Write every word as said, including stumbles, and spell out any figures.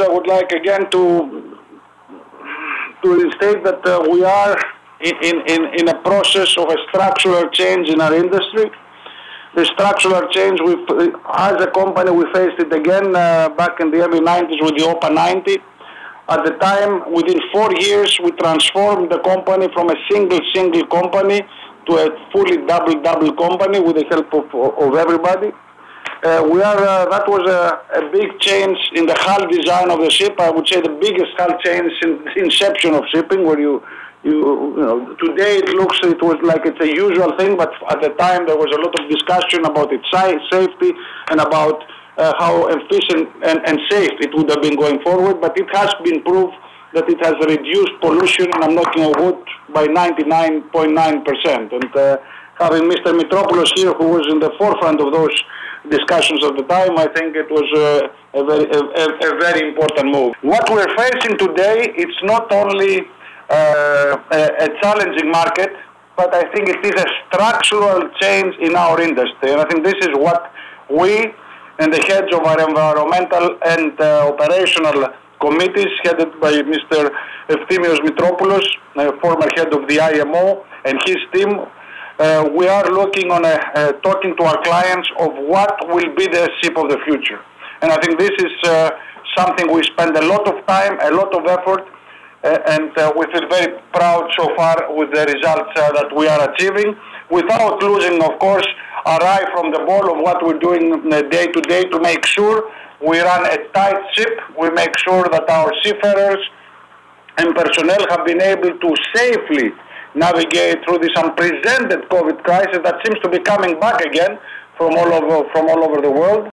I would like again to to state that uh, we are in, in, in a process of a structural change in our industry. The structural change, we, as a company, we faced it again uh, back in the early nineties with the OPA ninety. At the time, within four years, we transformed the company from a single, single company to a fully double, double company with the help of, of everybody. Uh, we are, uh, that was a, a big change in the hull design of the ship. I would say the biggest hull change in the inception of shipping, where you, you, you know, today it looks, it was like it's a usual thing, but at the time there was a lot of discussion about its safety and about uh, how efficient and, and safe it would have been going forward. But it has been proved that it has reduced pollution, and I'm knocking on wood, by ninety-nine point nine percent. And uh, having Mister Mitropoulos here, who was in the forefront of those discussions at the time, I think it was uh, a, very, a, a very important move. What we're facing today, it's not only uh, a, a challenging market, but I think it is a structural change in our industry. And I think this is what we and the heads of our environmental and uh, operational committees, headed by Mister Efthymios Mitropoulos, uh, former head of the I M O, and his team, uh, we are looking on a, uh, talking to our clients of what will be the ship of the future. And I think this is uh, something we spend a lot of time, a lot of effort, uh, and uh, we feel very proud so far with the results uh, that we are achieving, without losing, of course, our eye from the ball of what we're doing day to day to make sure we run a tight ship. We make sure that our seafarers and personnel have been able to safely navigate through this unprecedented COVID crisis that seems to be coming back again from all over, from all over the world.